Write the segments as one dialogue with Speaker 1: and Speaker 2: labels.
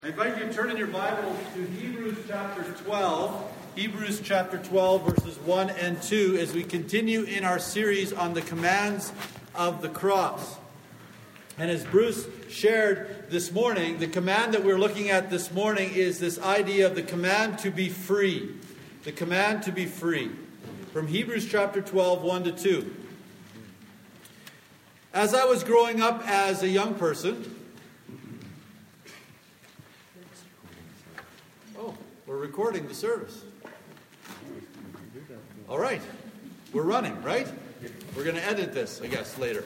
Speaker 1: I invite you to turn in your Bibles to Hebrews chapter 12. Hebrews chapter 12, verses 1 and 2, as we continue in our series on the commands of the cross. And as Bruce shared this morning, the command that we're looking at this morning is this idea of the command to be free. The command to be free. From Hebrews chapter 12, 1 to 2. As I was growing up as a young person... We're recording the service. All right. We're running, right? We're going to edit this, I guess, later.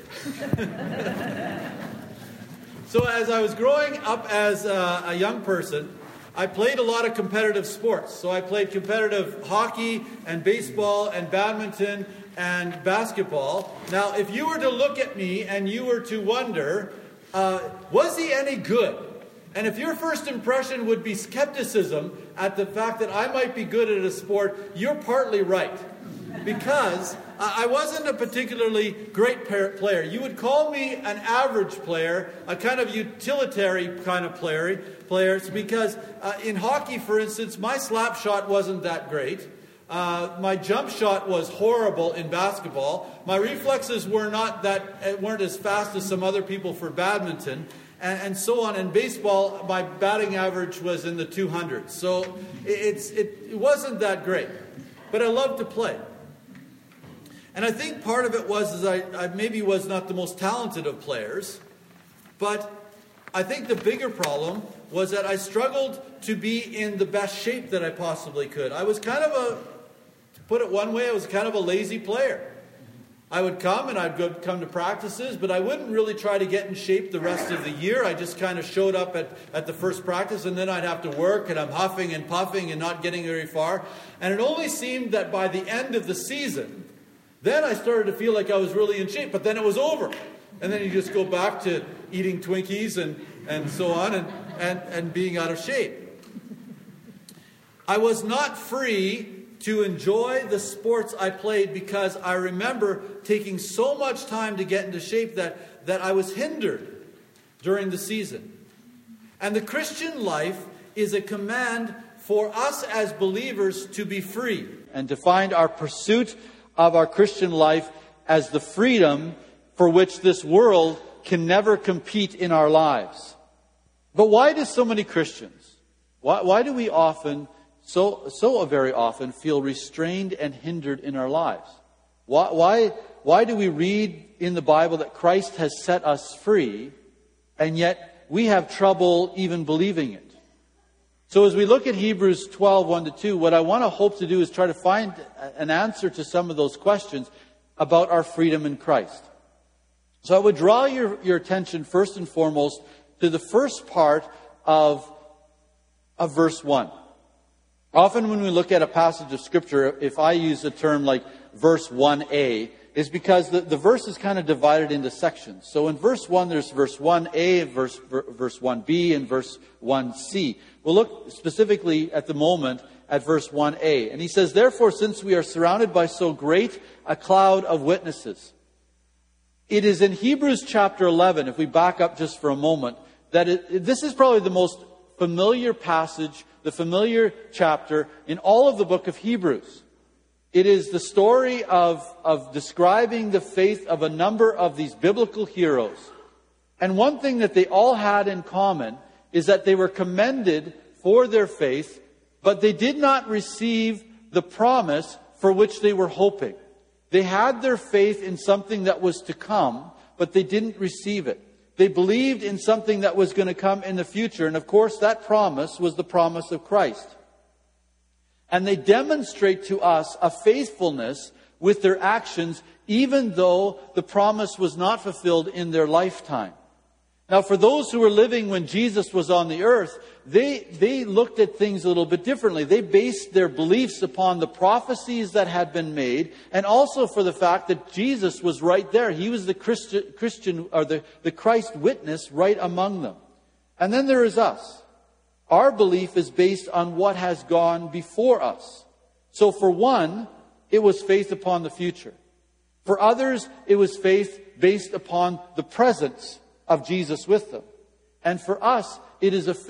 Speaker 1: So as I was growing up as a young person, I played a lot of competitive sports. So I played competitive hockey and baseball and badminton and basketball. Now, if you were to look at me and you were to wonder, was he any good? And if your first impression would be skepticism at the fact that I might be good at a sport, you're partly right. Because I wasn't a particularly great player. You would call me an average player, a kind of utilitarian kind of player. Because in hockey, for instance, my slap shot wasn't that great. My jump shot was horrible in basketball. My reflexes weren't as fast as some other people for badminton. And so on. In baseball, my batting average was in the 200s. So it wasn't that great. But I loved to play. And I think part of it was I maybe was not the most talented of players. But I think the bigger problem was that I struggled to be in the best shape that I possibly could. I was kind of to put it one way, I was kind of a lazy player. I would come and I'd come to practices, but I wouldn't really try to get in shape the rest of the year. I just kind of showed up at the first practice, and then I'd have to work, and I'm huffing and puffing and not getting very far. And it only seemed that by the end of the season, then I started to feel like I was really in shape, but then it was over. And then you just go back to eating Twinkies and so on and being out of shape. I was not free to enjoy the sports I played because I remember taking so much time to get into shape that I was hindered during the season. And the Christian life is a command for us as believers to be free and to find our pursuit of our Christian life as the freedom for which this world can never compete in our lives. But why do so many Christians, why do we often so very often feel restrained and hindered in our lives? Why do we read in the Bible that Christ has set us free, and yet we have trouble even believing it? So as we look at Hebrews 12, 1 to 2, what I want to hope to do is try to find an answer to some of those questions about our freedom in Christ. So I would draw your attention first and foremost to the first part of verse 1. Often when we look at a passage of Scripture, if I use a term like verse 1a, is because the verse is kind of divided into sections. So in verse 1, there's verse 1a, verse 1b, and verse 1c. We'll look specifically at the moment at verse 1a. And he says, "Therefore, since we are surrounded by so great a cloud of witnesses." It is in Hebrews chapter 11, if we back up just for a moment, that this is probably the most familiar passage, the familiar chapter in all of the book of Hebrews. It is the story of describing the faith of a number of these biblical heroes. And one thing that they all had in common is that they were commended for their faith, but they did not receive the promise for which they were hoping. They had their faith in something that was to come, but they didn't receive it. They believed in something that was going to come in the future. And of course, that promise was the promise of Christ. And they demonstrate to us a faithfulness with their actions, even though the promise was not fulfilled in their lifetime. Now, for those who were living when Jesus was on the earth, they looked at things a little bit differently. They based their beliefs upon the prophecies that had been made, and also for the fact that Jesus was right there. He was the Christian or the Christ witness right among them. And then there is us. Our belief is based on what has gone before us. So for one, it was faith upon the future. For others, it was faith based upon the presence of Jesus with them. And for us, it is a faith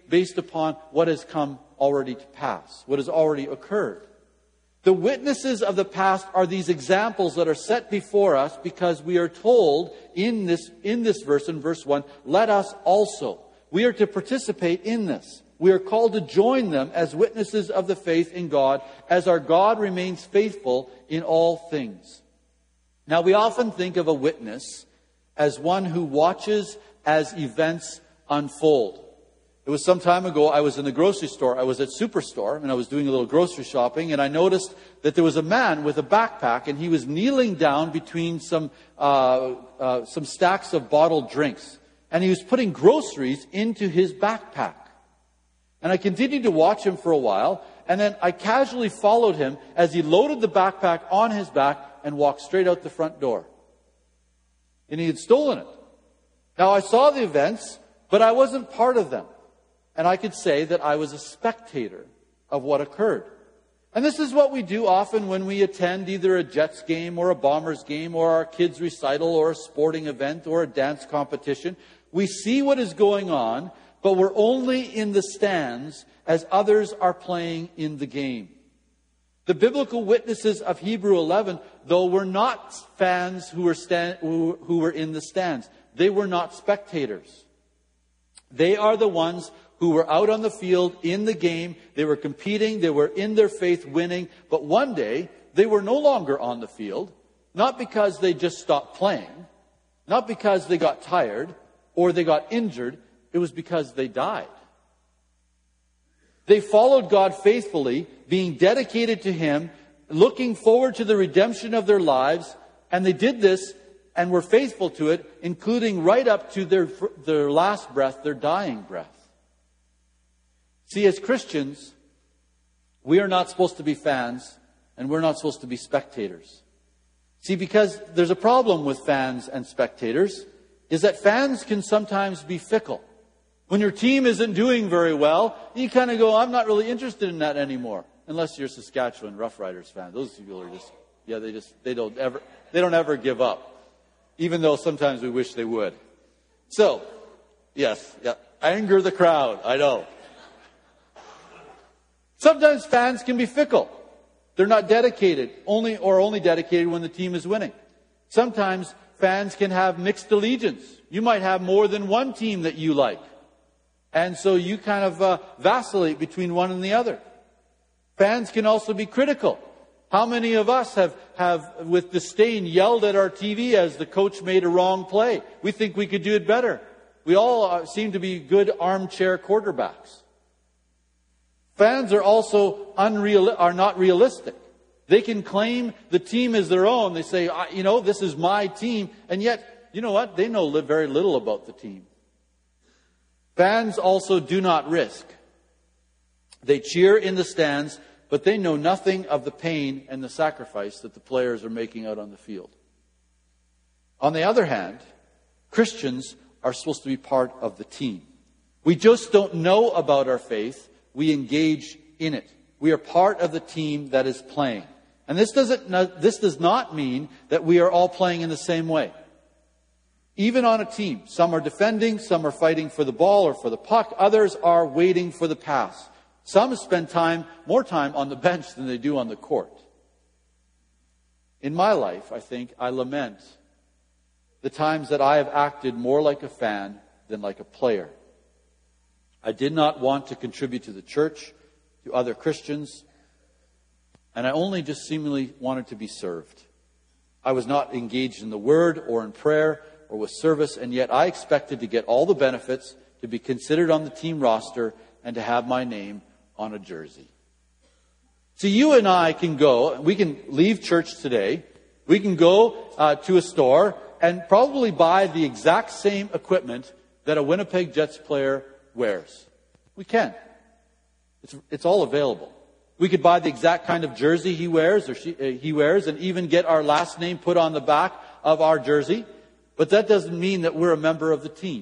Speaker 1: based upon what has come already to pass, what has already occurred. The witnesses of the past are these examples that are set before us because we are told in this verse, in verse 1, let us also. We are to participate in this. We are called to join them as witnesses of the faith in God, as our God remains faithful in all things. Now, we often think of a witness as one who watches as events unfold. It was some time ago, I was in the grocery store. I was at Superstore, and I was doing a little grocery shopping, and I noticed that there was a man with a backpack, and he was kneeling down between some stacks of bottled drinks. And he was putting groceries into his backpack. And I continued to watch him for a while, and then I casually followed him as he loaded the backpack on his back and walked straight out the front door. And he had stolen it. Now, I saw the events, but I wasn't part of them. And I could say that I was a spectator of what occurred. And this is what we do often when we attend either a Jets game or a Bombers game or our kids' recital or a sporting event or a dance competition. We see what is going on, but we're only in the stands as others are playing in the game. The biblical witnesses of Hebrew 11, though, were not fans who were in the stands. They were not spectators. They are the ones who were out on the field in the game. They were competing. They were in their faith winning. But one day, they were no longer on the field. Not because they just stopped playing. Not because they got tired or they got injured. It was because they died. They followed God faithfully, being dedicated to Him, looking forward to the redemption of their lives. And they did this and were faithful to it, including right up to their last breath, their dying breath. See, as Christians, we are not supposed to be fans, and we're not supposed to be spectators. See, because there's a problem with fans and spectators, is that fans can sometimes be fickle. When your team isn't doing very well, you kind of go, I'm not really interested in that anymore. Unless you're a Saskatchewan Roughriders fan. Those people are they don't ever give up. Even though sometimes we wish they would. So, yes, anger the crowd, I know. Sometimes fans can be fickle. They're not dedicated, only dedicated when the team is winning. Sometimes fans can have mixed allegiance. You might have more than one team that you like. And so you kind of vacillate between one and the other. Fans can also be critical. How many of us have with disdain yelled at our TV as the coach made a wrong play? We think we could do it better. We all seem to be good armchair quarterbacks. Fans are also are not realistic. They can claim the team is their own. They say, this is my team. And yet, you know what? They know very little about the team. Fans also do not risk. They cheer in the stands, but they know nothing of the pain and the sacrifice that the players are making out on the field. On the other hand, Christians are supposed to be part of the team. We just don't know about our faith. We engage in it. We are part of the team that is playing. And this does not mean that we are all playing in the same way. Even on a team, some are defending, some are fighting for the ball or for the puck, others are waiting for the pass. Some spend more time on the bench than they do on the court. In my life, I think, I lament the times that I have acted more like a fan than like a player. I did not want to contribute to the church, to other Christians, and I only just seemingly wanted to be served. I was not engaged in the Word or in prayer or with service, and yet I expected to get all the benefits, to be considered on the team roster, and to have my name on a jersey. See, you and I can go, we can leave church today, we can go to a store and probably buy the exact same equipment that a Winnipeg Jets player wears. We can. It's all available. We could buy the exact kind of jersey he wears he wears, and even get our last name put on the back of our jersey. But that doesn't mean that we're a member of the team.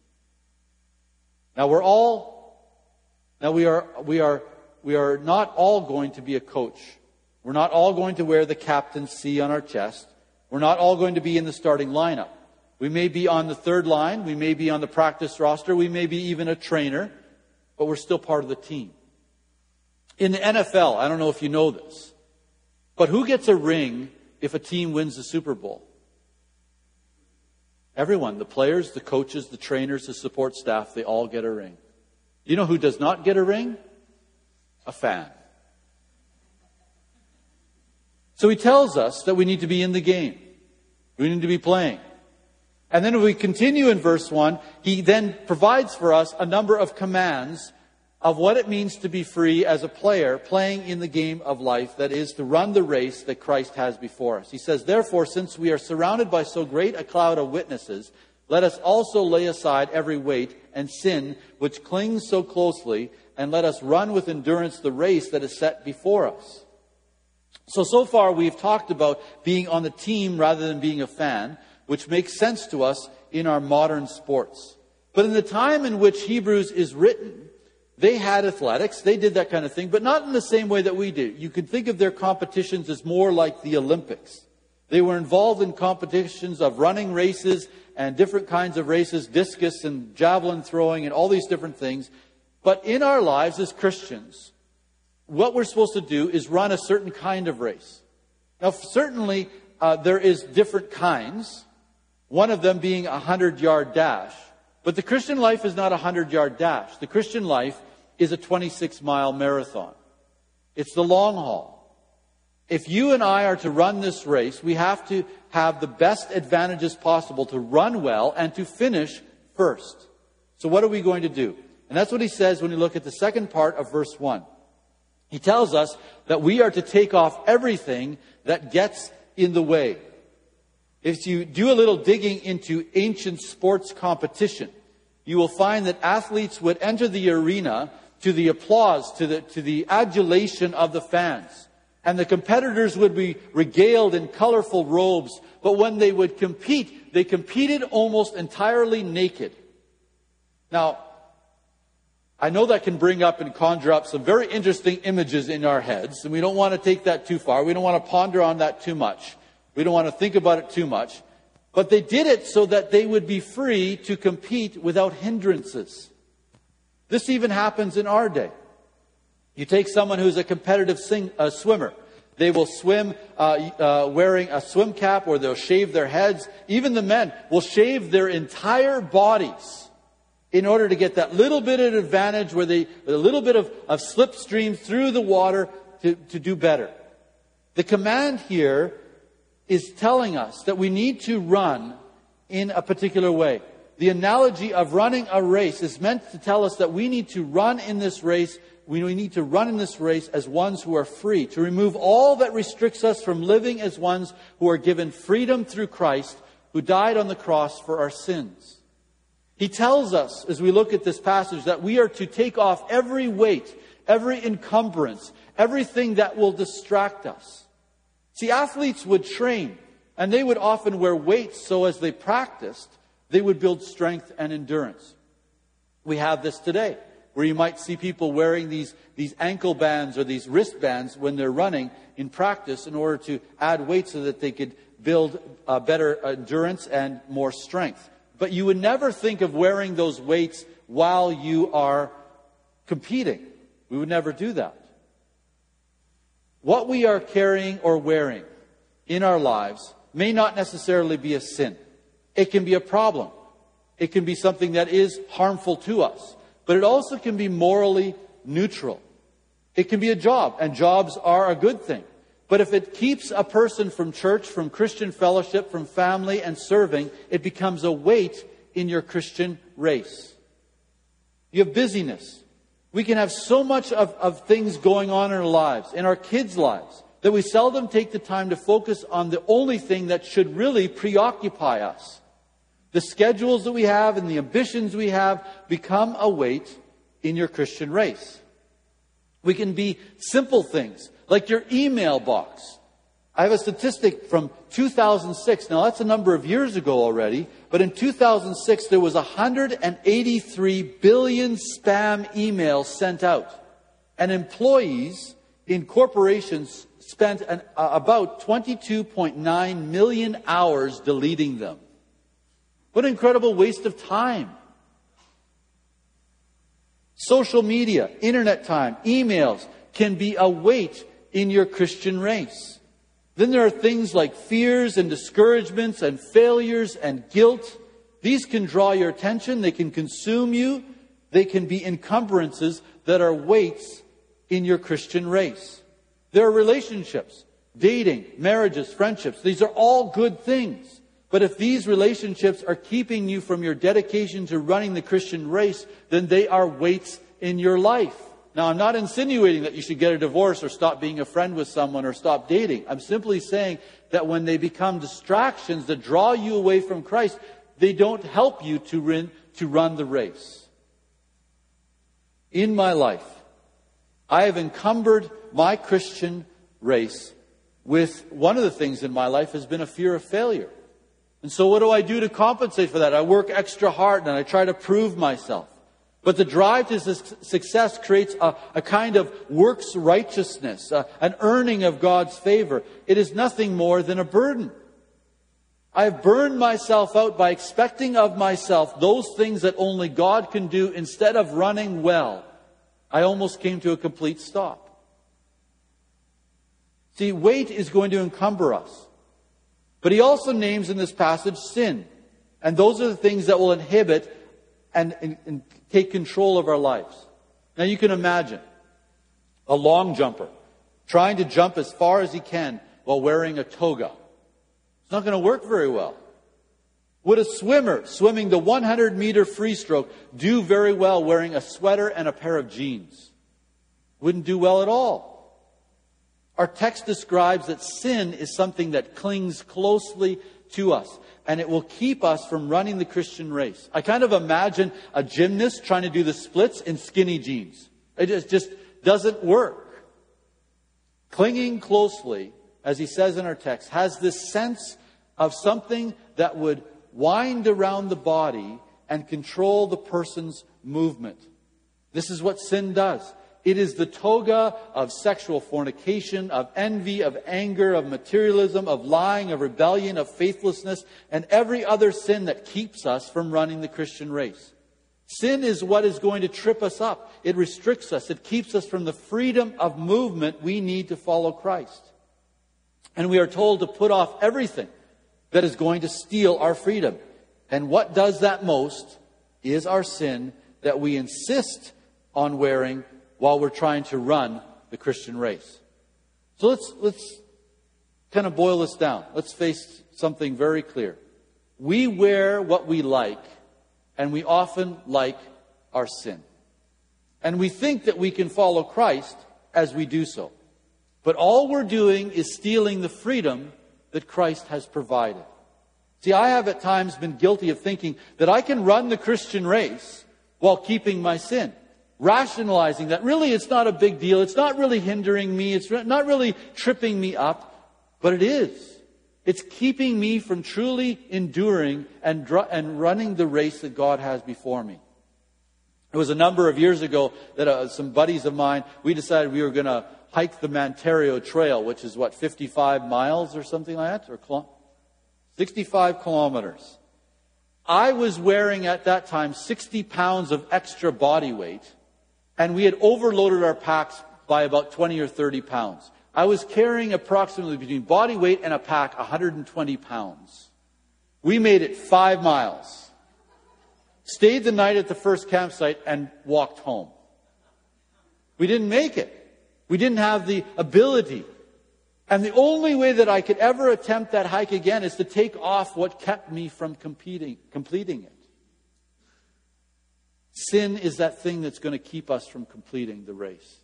Speaker 1: Now we are not all going to be a coach. We're not all going to wear the captain's C on our chest. We're not all going to be in the starting lineup. We may be on the third line. We may be on the practice roster. We may be even a trainer. but we're still part of the team. In the NFL, I don't know if you know this, but who gets a ring if a team wins the Super Bowl? Everyone, the players, the coaches, the trainers, the support staff, they all get a ring. You know who does not get a ring? A fan. So he tells us that we need to be in the game. We need to be playing. And then if we continue in verse 1, he then provides for us a number of commands of what it means to be free as a player playing in the game of life, that is, to run the race that Christ has before us. He says, therefore, since we are surrounded by so great a cloud of witnesses, let us also lay aside every weight and sin which clings so closely, and let us run with endurance the race that is set before us. So far we've talked about being on the team rather than being a fan, which makes sense to us in our modern sports. But in the time in which Hebrews is written, they had athletics, they did that kind of thing, but not in the same way that we do. You could think of their competitions as more like the Olympics. They were involved in competitions of running races and different kinds of races, discus and javelin throwing and all these different things. But in our lives as Christians, what we're supposed to do is run a certain kind of race. Now, certainly, there is different kinds, one of them being a 100-yard dash. But the Christian life is not a 100-yard dash. The Christian life is a 26-mile marathon. It's the long haul. If you and I are to run this race, we have to have the best advantages possible to run well and to finish first. So what are we going to do? And that's what he says when you look at the second part of verse 1. He tells us that we are to take off everything that gets in the way. If you do a little digging into ancient sports competition, you will find that athletes would enter the arena to the applause, to the adulation of the fans. And the competitors would be regaled in colorful robes. But when they would compete, they competed almost entirely naked. Now, I know that can bring up and conjure up some very interesting images in our heads. And we don't want to take that too far. We don't want to ponder on that too much. We don't want to think about it too much. But they did it so that they would be free to compete without hindrances. This even happens in our day. You take someone who's a competitive swimmer. They will swim wearing a swim cap, or they'll shave their heads. Even the men will shave their entire bodies in order to get that little bit of advantage where a little bit of slipstream through the water to do better. The command here is telling us that we need to run in a particular way. The analogy of running a race is meant to tell us that we need to run in this race. We need to run in this race as ones who are free, to remove all that restricts us from living as ones who are given freedom through Christ, who died on the cross for our sins. He tells us, as we look at this passage, that we are to take off every weight, every encumbrance, everything that will distract us. See, athletes would train, and they would often wear weights so as they practiced, they would build strength and endurance. We have this today, where you might see people wearing these ankle bands or these wristbands when they're running in practice in order to add weight so that they could build better endurance and more strength. But you would never think of wearing those weights while you are competing. We would never do that. What we are carrying or wearing in our lives may not necessarily be a sin. It can be a problem. It can be something that is harmful to us. But it also can be morally neutral. It can be a job, and jobs are a good thing. But if it keeps a person from church, from Christian fellowship, from family and serving, it becomes a weight in your Christian race. You have busyness. We can have so much of things going on in our lives, in our kids' lives, that we seldom take the time to focus on the only thing that should really preoccupy us. The schedules that we have and the ambitions we have become a weight in your Christian race. We can be simple things, like your email box. I have a statistic from 2006. Now, that's a number of years ago already. But in 2006, there was 183 billion spam emails sent out. And employees in corporations spent about 22.9 million hours deleting them. What an incredible waste of time. Social media, internet time, emails can be a weight in your Christian race. Then there are things like fears and discouragements and failures and guilt. These can draw your attention. They can consume you. They can be encumbrances that are weights in your Christian race. There are relationships, dating, marriages, friendships. These are all good things. But if these relationships are keeping you from your dedication to running the Christian race, then they are weights in your life. Now, I'm not insinuating that you should get a divorce or stop being a friend with someone or stop dating. I'm simply saying that when they become distractions that draw you away from Christ, they don't help you to run the race. In my life, I have encumbered my Christian race with one of the things in my life has been a fear of failure. And so what do I do to compensate for that? I work extra hard and I try to prove myself. But the drive to success creates a kind of works righteousness, an earning of God's favor. It is nothing more than a burden. I've burned myself out by expecting of myself those things that only God can do instead of running well. I almost came to a complete stop. See, weight is going to encumber us. But he also names in this passage sin. And those are the things that will inhibit and take control of our lives. Now you can imagine a long jumper trying to jump as far as he can while wearing a toga. It's not going to work very well. Would a swimmer swimming the 100-meter free stroke do very well wearing a sweater and a pair of jeans? Wouldn't do well at all. Our text describes that sin is something that clings closely to us, and it will keep us from running the Christian race. I kind of imagine a gymnast trying to do the splits in skinny jeans. It just doesn't work. Clinging closely, as he says in our text, has this sense of something that would wind around the body and control the person's movement. This is what sin does. It is the toga of sexual fornication, of envy, of anger, of materialism, of lying, of rebellion, of faithlessness, and every other sin that keeps us from running the Christian race. Sin is what is going to trip us up. It restricts us. It keeps us from the freedom of movement we need to follow Christ. And we are told to put off everything that is going to steal our freedom. And what does that most is our sin that we insist on wearing while we're trying to run the Christian race. So let's kind of boil this down. Let's face something very clear. We wear what we like, and we often like our sin. And we think that we can follow Christ as we do so. But all we're doing is stealing the freedom that Christ has provided. See, I have at times been guilty of thinking that I can run the Christian race while keeping my sin. Rationalizing that really it's not a big deal. It's not really hindering me. It's not really tripping me up. But it is. It's keeping me from truly enduring and running the race that God has before me. It was a number of years ago that some buddies of mine, we decided we were going to hike the Ontario Trail, which is 55 miles or something like that? Or 65 kilometers. I was wearing at that time 60 pounds of extra body weight. And we had overloaded our packs by about 20 or 30 pounds. I was carrying approximately between body weight and a pack 120 pounds. We made it 5 miles. Stayed the night at the first campsite and walked home. We didn't make it. We didn't have the ability. And the only way that I could ever attempt that hike again is to take off what kept me from completing it. Sin is that thing that's going to keep us from completing the race.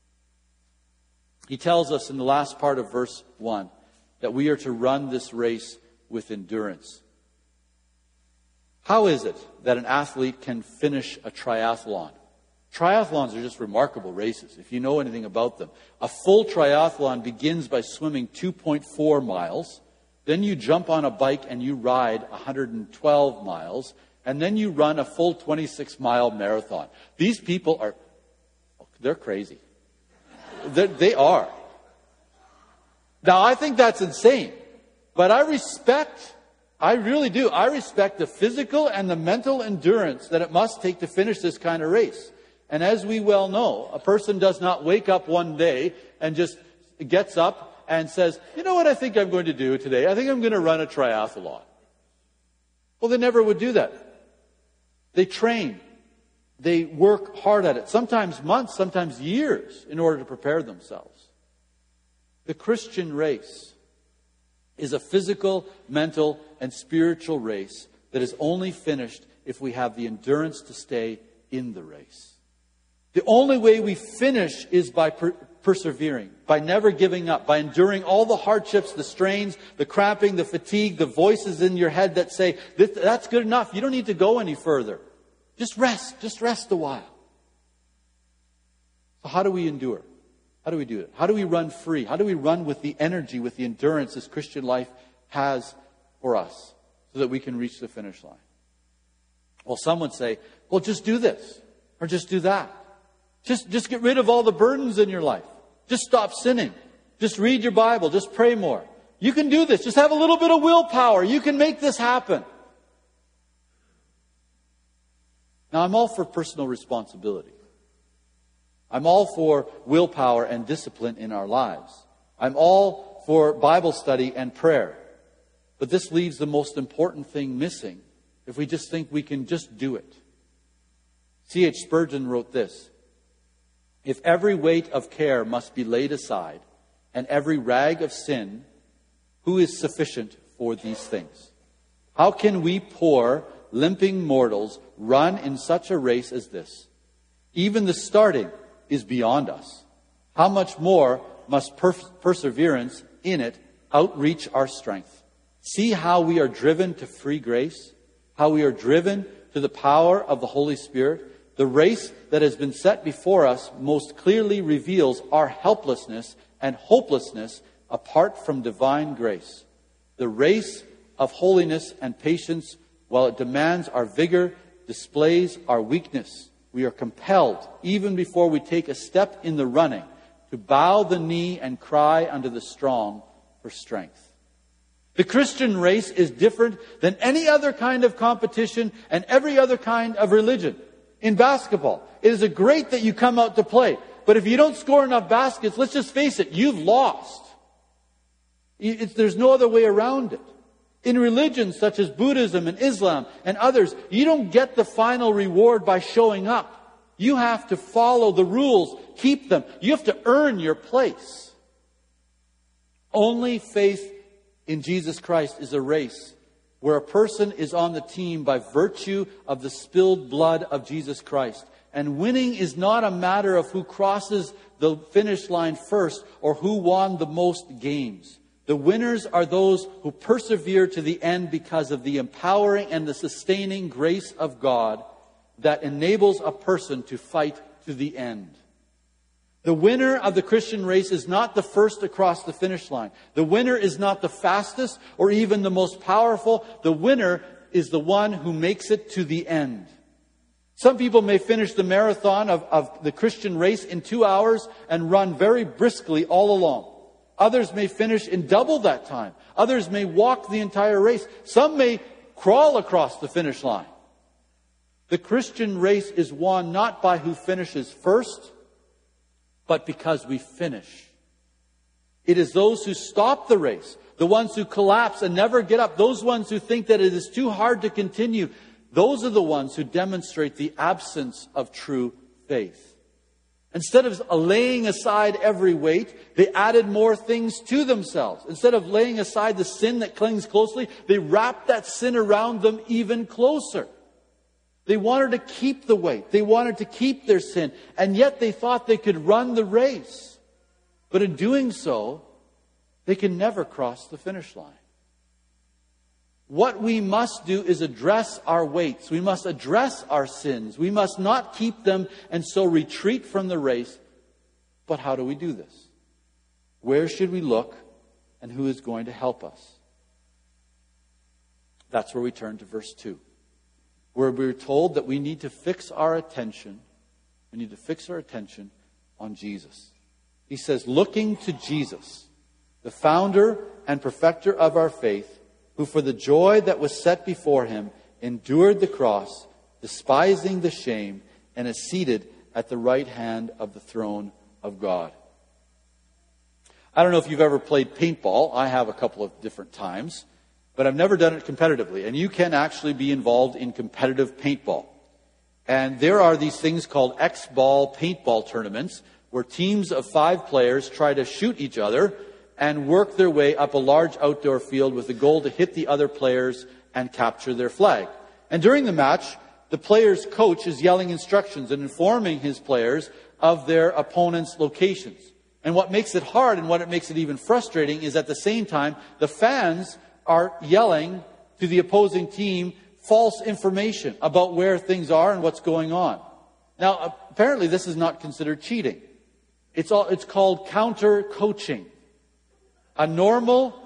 Speaker 1: He tells us in the last part of verse 1 that we are to run this race with endurance. How is it that an athlete can finish a triathlon? Triathlons are just remarkable races, if you know anything about them. A full triathlon begins by swimming 2.4 miles. Then you jump on a bike and you ride 112 miles. And then you run a full 26-mile marathon. These people they're crazy. They are. Now, I think that's insane. But I really do. I respect the physical and the mental endurance that it must take to finish this kind of race. And as we well know, a person does not wake up one day and just gets up and says, you know what I think I'm going to do today? I think I'm going to run a triathlon. Well, they never would do that. They train. They work hard at it. Sometimes months, sometimes years in order to prepare themselves. The Christian race is a physical, mental, and spiritual race that is only finished if we have the endurance to stay in the race. The only way we finish is by persevering, by never giving up, by enduring all the hardships, the strains, the cramping, the fatigue, the voices in your head that say, that's good enough, you don't need to go any further. Just rest a while. So how do we endure? How do we do it? How do we run free? How do we run with the energy, with the endurance this Christian life has for us so that we can reach the finish line? Well, some would say, well, just do this or just do that. Just get rid of all the burdens in your life. Just stop sinning. Just read your Bible. Just pray more. You can do this. Just have a little bit of willpower. You can make this happen. Now, I'm all for personal responsibility. I'm all for willpower and discipline in our lives. I'm all for Bible study and prayer. But this leaves the most important thing missing if we just think we can just do it. C.H. Spurgeon wrote this: if every weight of care must be laid aside, and every rag of sin, who is sufficient for these things? How can we poor, limping mortals run in such a race as this? Even the starting is beyond us. How much more must perseverance in it outreach our strength? See how we are driven to free grace, how we are driven to the power of the Holy Spirit. The race that has been set before us most clearly reveals our helplessness and hopelessness apart from divine grace. The race of holiness and patience, while it demands our vigor, displays our weakness. We are compelled, even before we take a step in the running, to bow the knee and cry unto the strong for strength. The Christian race is different than any other kind of competition and every other kind of religion. In basketball, it is great that you come out to play. But if you don't score enough baskets, let's just face it, you've lost. There's no other way around it. In religions such as Buddhism and Islam and others, you don't get the final reward by showing up. You have to follow the rules, keep them. You have to earn your place. Only faith in Jesus Christ is a race where a person is on the team by virtue of the spilled blood of Jesus Christ. And winning is not a matter of who crosses the finish line first or who won the most games. The winners are those who persevere to the end because of the empowering and the sustaining grace of God that enables a person to fight to the end. The winner of the Christian race is not the first across the finish line. The winner is not the fastest or even the most powerful. The winner is the one who makes it to the end. Some people may finish the marathon of the Christian race in 2 hours and run very briskly all along. Others may finish in double that time. Others may walk the entire race. Some may crawl across the finish line. The Christian race is won not by who finishes first, but because we finish. It is those who stop the race, the ones who collapse and never get up, those ones who think that it is too hard to continue. Those are the ones who demonstrate the absence of true faith. Instead of laying aside every weight, they added more things to themselves. Instead of laying aside the sin that clings closely, they wrapped that sin around them even closer. They wanted to keep the weight. They wanted to keep their sin. And yet they thought they could run the race. But in doing so, they can never cross the finish line. What we must do is address our weights. We must address our sins. We must not keep them and so retreat from the race. But how do we do this? Where should we look and who is going to help us? That's where we turn to verse 2. Where we're told that we need to fix our attention. We need to fix our attention on Jesus. He says, looking to Jesus, the founder and perfecter of our faith, who for the joy that was set before him endured the cross, despising the shame, and is seated at the right hand of the throne of God. I don't know if you've ever played paintball. I have a couple of different times, but I've never done it competitively. And you can actually be involved in competitive paintball. And there are these things called X-ball paintball tournaments where teams of 5 players try to shoot each other and work their way up a large outdoor field with the goal to hit the other players and capture their flag. And during the match, the player's coach is yelling instructions and informing his players of their opponent's locations. And what makes it hard and what makes it even frustrating is at the same time, the fans are yelling to the opposing team false information about where things are and what's going on. Now, apparently this is not considered cheating. It's called counter-coaching. A normal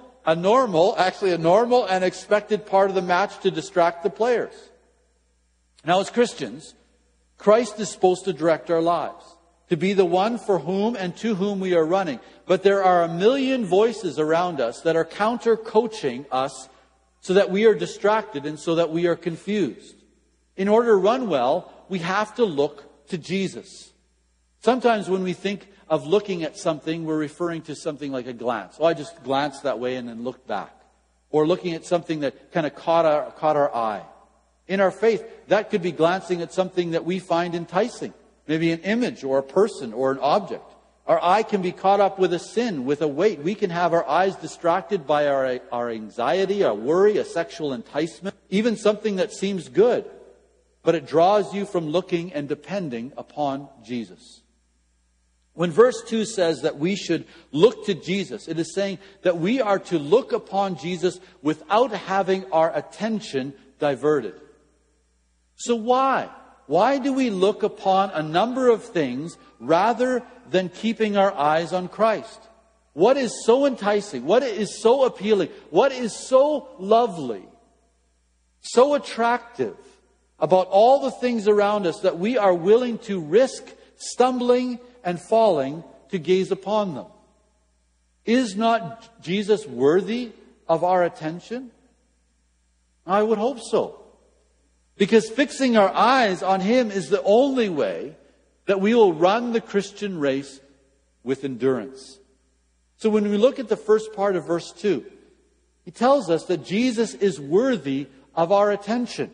Speaker 1: and expected part of the match to distract the players. Now, as Christians, Christ is supposed to direct our lives, to be the one for whom and to whom we are running. But there are a million voices around us that are counter-coaching us so that we are distracted and so that we are confused. In order to run well, we have to look to Jesus. Sometimes when we think of looking at something, we're referring to something like a glance. Oh, I just glanced that way and then looked back. Or looking at something that kind of caught our eye. In our faith, that could be glancing at something that we find enticing. Maybe an image or a person or an object. Our eye can be caught up with a sin, with a weight. We can have our eyes distracted by our anxiety, our worry, a sexual enticement, even something that seems good. But it draws you from looking and depending upon Jesus. When verse 2 says that we should look to Jesus, it is saying that we are to look upon Jesus without having our attention diverted. So why? Why do we look upon a number of things rather than keeping our eyes on Christ? What is so enticing? What is so appealing? What is so lovely, so attractive about all the things around us that we are willing to risk stumbling and falling to gaze upon them? Is not Jesus worthy of our attention? I would hope so. Because fixing our eyes on Him is the only way that we will run the Christian race with endurance. So when we look at the first part of verse 2, he tells us that Jesus is worthy of our attention.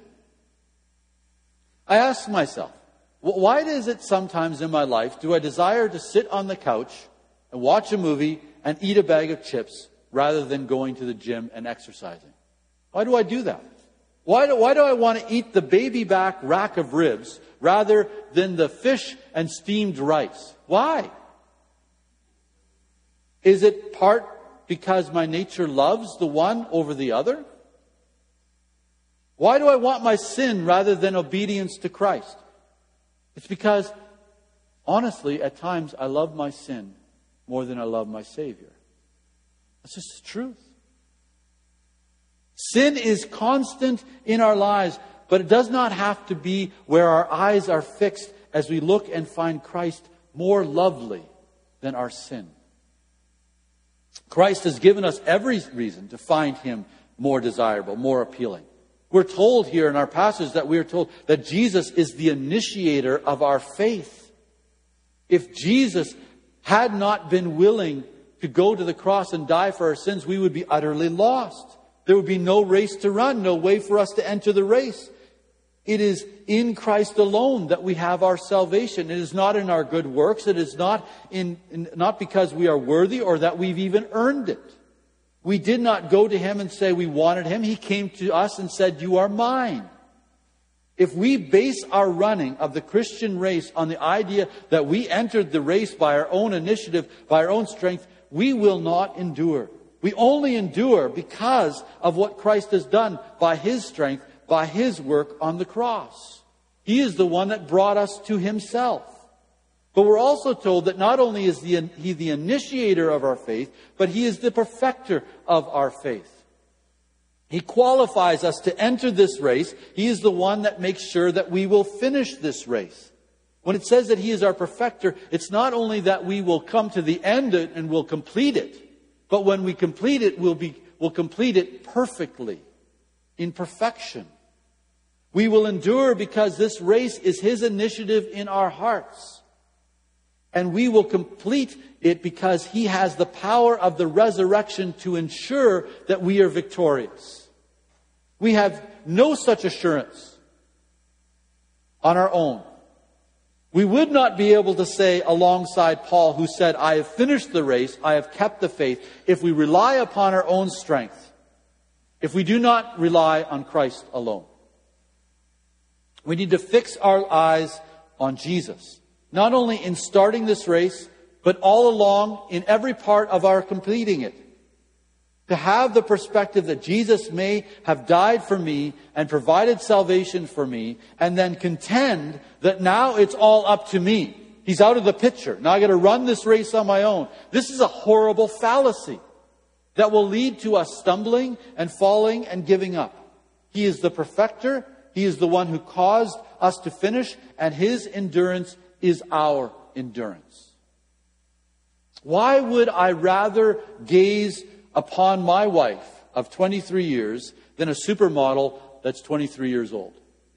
Speaker 1: I ask myself, why is it sometimes in my life do I desire to sit on the couch and watch a movie and eat a bag of chips rather than going to the gym and exercising? Why do I do that? Why do I want to eat the baby back rack of ribs rather than the fish and steamed rice? Why? Is it part because my nature loves the one over the other? Why do I want my sin rather than obedience to Christ? It's because, honestly, at times I love my sin more than I love my Savior. That's just the truth. Sin is constant in our lives, but it does not have to be where our eyes are fixed as we look and find Christ more lovely than our sin. Christ has given us every reason to find Him more desirable, more appealing. We're told here in our passage that we are told that Jesus is the initiator of our faith. If Jesus had not been willing to go to the cross and die for our sins, we would be utterly lost. There would be no race to run, no way for us to enter the race. It is in Christ alone that we have our salvation. It is not in our good works. It is not not because we are worthy or that we've even earned it. We did not go to Him and say we wanted Him. He came to us and said, "You are mine." If we base our running of the Christian race on the idea that we entered the race by our own initiative, by our own strength, we will not endure. We only endure because of what Christ has done by His strength, by His work on the cross. He is the one that brought us to Himself. But we're also told that not only is He the initiator of our faith, but He is the perfecter of our faith. He qualifies us to enter this race. He is the one that makes sure that we will finish this race. When it says that He is our perfecter, it's not only that we will come to the end and will complete it, but when we complete it, we'll complete it perfectly, in perfection. We will endure because this race is His initiative in our hearts. And we will complete it because He has the power of the resurrection to ensure that we are victorious. We have no such assurance on our own. We would not be able to say alongside Paul, who said, I have finished the race, I have kept the faith, if we rely upon our own strength, if we do not rely on Christ alone. We need to fix our eyes on Jesus, not only in starting this race, but all along in every part of our completing it. To have the perspective that Jesus may have died for me and provided salvation for me, and then contend that now it's all up to me. He's out of the picture. Now I got to run this race on my own. This is a horrible fallacy that will lead to us stumbling and falling and giving up. He is the perfecter. He is the one who caused us to finish, and His endurance is our endurance. Why would I rather gaze upon my wife of 23 years than a supermodel that's 23 years old?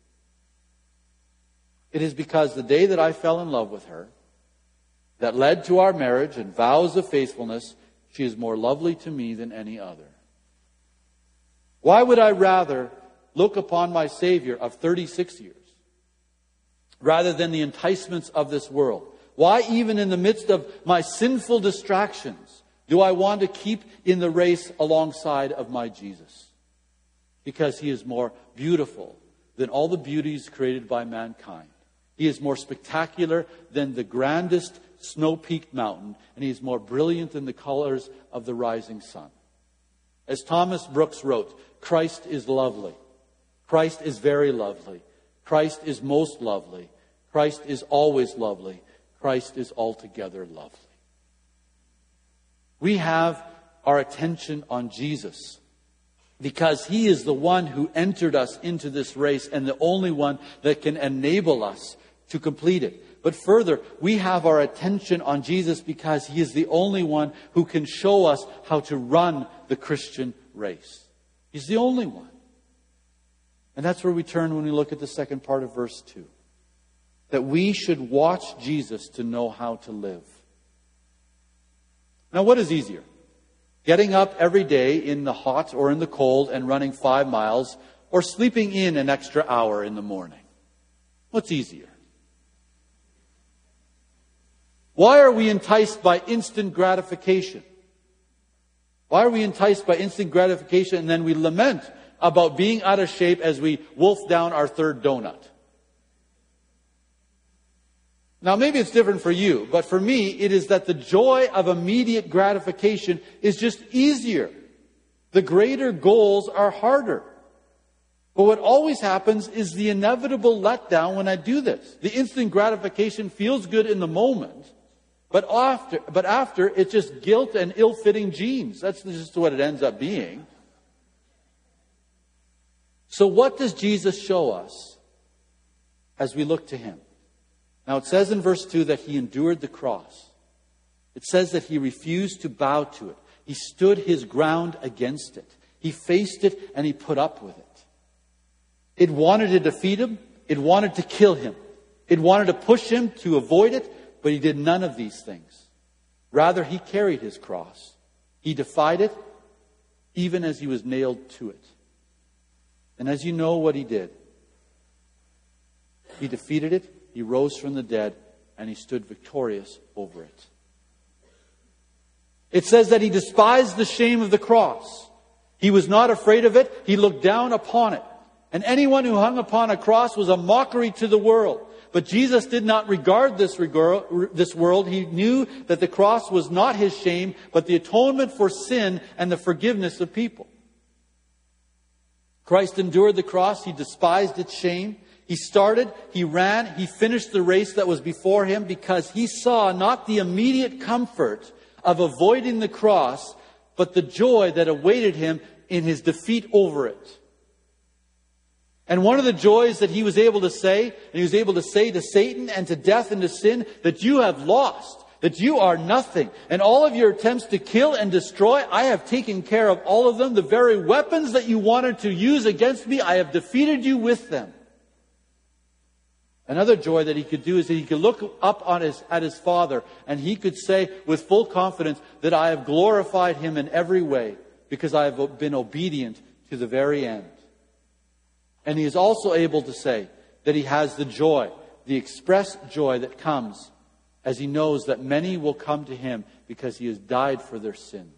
Speaker 1: It is because the day that I fell in love with her, that led to our marriage and vows of faithfulness, she is more lovely to me than any other. Why would I rather look upon my Savior of 36 years rather than the enticements of this world? Why, even in the midst of my sinful distractions, do I want to keep in the race alongside of my Jesus? Because He is more beautiful than all the beauties created by mankind. He is more spectacular than the grandest snow-peaked mountain, and He is more brilliant than the colors of the rising sun. As Thomas Brooks wrote, Christ is lovely. Christ is very lovely. Christ is most lovely. Christ is always lovely. Christ is altogether lovely. We have our attention on Jesus because He is the one who entered us into this race and the only one that can enable us to complete it. But further, we have our attention on Jesus because He is the only one who can show us how to run the Christian race. He's the only one. And that's where we turn when we look at the second part of verse 2. That we should watch Jesus to know how to live. Now, what is easier? Getting up every day in the hot or in the cold and running 5 miles, or sleeping in an extra hour in the morning? What's easier? Why are we enticed by instant gratification? Why are we enticed by instant gratification and then we lament about being out of shape as we wolf down our third donut? Now, maybe it's different for you, but for me, it is that the joy of immediate gratification is just easier. The greater goals are harder. But what always happens is the inevitable letdown when I do this. The instant gratification feels good in the moment, but after it's just guilt and ill-fitting jeans. That's just what it ends up being. So what does Jesus show us as we look to Him? Now, it says in verse 2 that He endured the cross. It says that He refused to bow to it. He stood His ground against it. He faced it and He put up with it. It wanted to defeat Him. It wanted to kill Him. It wanted to push Him to avoid it, but He did none of these things. Rather, He carried His cross. He defied it, even as He was nailed to it. And as you know what He did, He defeated it. He rose from the dead, and He stood victorious over it. It says that He despised the shame of the cross. He was not afraid of it. He looked down upon it. And anyone who hung upon a cross was a mockery to the world. But Jesus did not regard this world. He knew that the cross was not His shame, but the atonement for sin and the forgiveness of people. Christ endured the cross. He despised its shame. He started, He ran, He finished the race that was before Him because He saw not the immediate comfort of avoiding the cross, but the joy that awaited Him in His defeat over it. And one of the joys that He was able to say, and He was able to say to Satan and to death and to sin, that you have lost, that you are nothing. And all of your attempts to kill and destroy, I have taken care of all of them. The very weapons that you wanted to use against me, I have defeated you with them. Another joy that he could do is that he could look up at his Father, and he could say with full confidence that I have glorified him in every way because I have been obedient to the very end. And he is also able to say that he has the joy, the express joy that comes as he knows that many will come to him because he has died for their sins.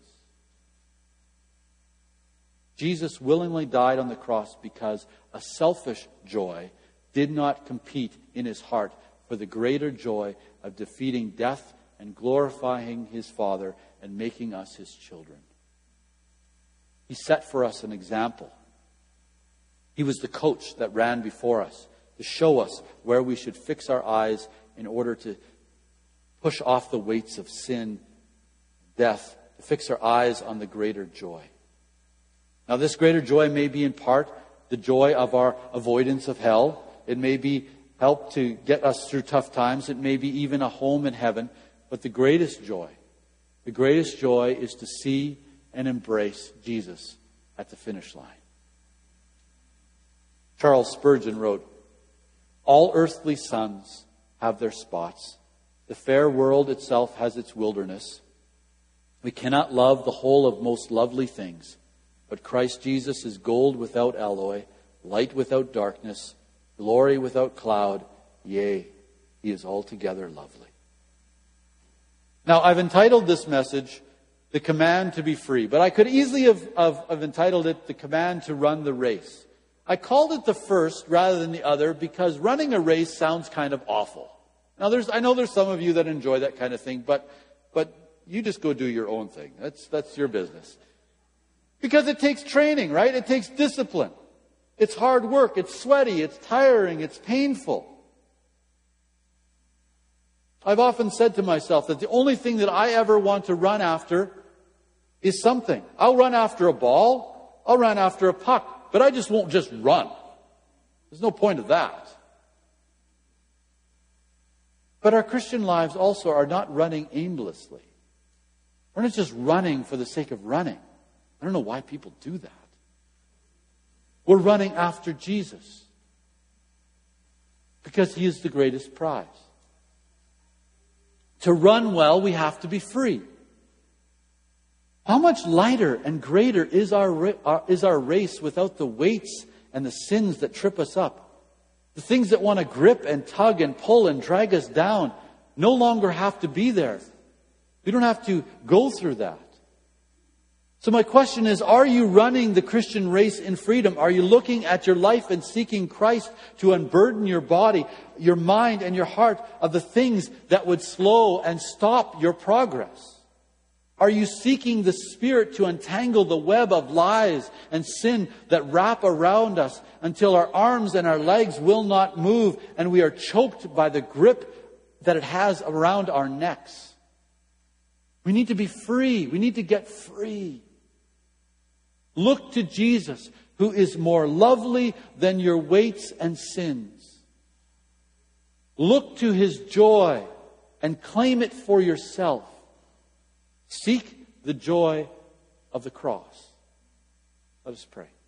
Speaker 1: Jesus willingly died on the cross because a selfish joy did not compete in his heart for the greater joy of defeating death and glorifying his Father and making us his children. He set for us an example. He was the coach that ran before us to show us where we should fix our eyes in order to push off the weights of sin, death, to fix our eyes on the greater joy. Now, this greater joy may be in part the joy of our avoidance of hell. It may be help to get us through tough times. It may be even a home in heaven. But the greatest joy is to see and embrace Jesus at the finish line. Charles Spurgeon wrote, "All earthly suns have their spots. The fair world itself has its wilderness. We cannot love the whole of most lovely things, but Christ Jesus is gold without alloy, light without darkness, glory without cloud. Yea, he is altogether lovely." Now, I've entitled this message, "The Command to be Free," but I could easily have entitled it, "The Command to Run the Race." I called it the first rather than the other because running a race sounds kind of awful. Now, I know there's some of you that enjoy that kind of thing, but you just go do your own thing. That's your business. Because it takes training, right? It takes discipline. It's hard work. It's sweaty. It's tiring. It's painful. I've often said to myself that the only thing that I ever want to run after is something. I'll run after a ball. I'll run after a puck. But I just won't just run. There's no point of that. But our Christian lives also are not running aimlessly. We're not just running for the sake of running. I don't know why people do that. We're running after Jesus because he is the greatest prize. To run well, we have to be free. How much lighter and greater is our race without the weights and the sins that trip us up? The things that want to grip and tug and pull and drag us down no longer have to be there. We don't have to go through that. So my question is, are you running the Christian race in freedom? Are you looking at your life and seeking Christ to unburden your body, your mind, and your heart of the things that would slow and stop your progress? Are you seeking the Spirit to untangle the web of lies and sin that wrap around us until our arms and our legs will not move and we are choked by the grip that it has around our necks? We need to be free. We need to get free. Look to Jesus, who is more lovely than your weights and sins. Look to his joy and claim it for yourself. Seek the joy of the cross. Let us pray.